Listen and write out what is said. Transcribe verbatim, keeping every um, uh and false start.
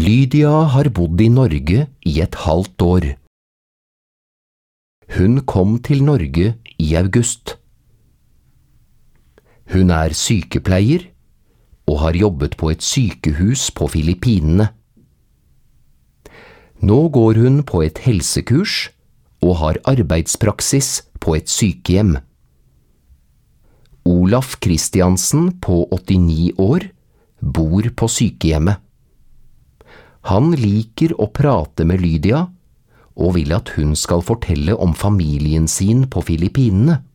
Lydia har bodd i Norge i et halvt år. Hun kom til Norge i august. Hun er sykepleier og har jobbet på et sykehus på Filippinene. Nå går hun på et helsekurs og har arbeidspraksis på et sykehjem. Olaf Kristiansen på åttini år bor på sykehjemmet. Han liker å prate med Lydia og vil at hun skal fortelle om familien sin på Filippinene.